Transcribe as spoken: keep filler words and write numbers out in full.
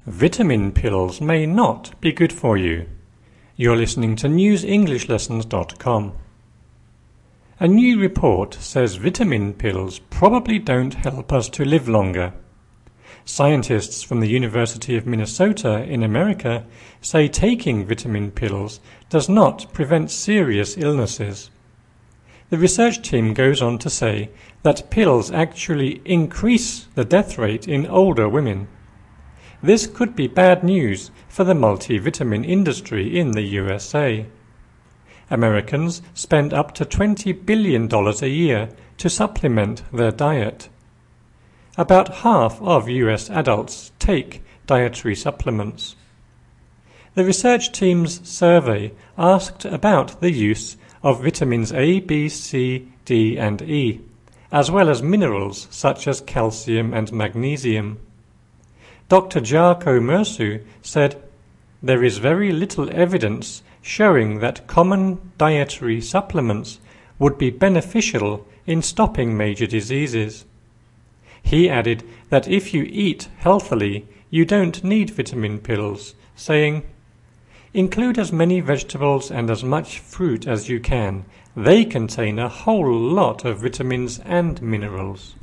Vitamin pills may not be good for you. You're listening to news english lessons dot com. A new report says vitamin pills probably don't help us to live longer. Scientists from the University of Minnesota in America say taking vitamin pills does not prevent serious illnesses. The research team goes on to say that pills actually increase the death rate in older women. This could be bad news for the multivitamin industry in the U S A. Americans spend up to twenty billion dollars a year to supplement their diet. About half of U S adults take dietary supplements. The research team's survey asked about the use of vitamins A, B, C, D and E, as well as minerals such as calcium and magnesium. Doctor Jarko Mersu said, "There is very little evidence showing that common dietary supplements would be beneficial in stopping major diseases." He added that if you eat healthily, you don't need vitamin pills, saying, "Include as many vegetables and as much fruit as you can. They contain a whole lot of vitamins and minerals."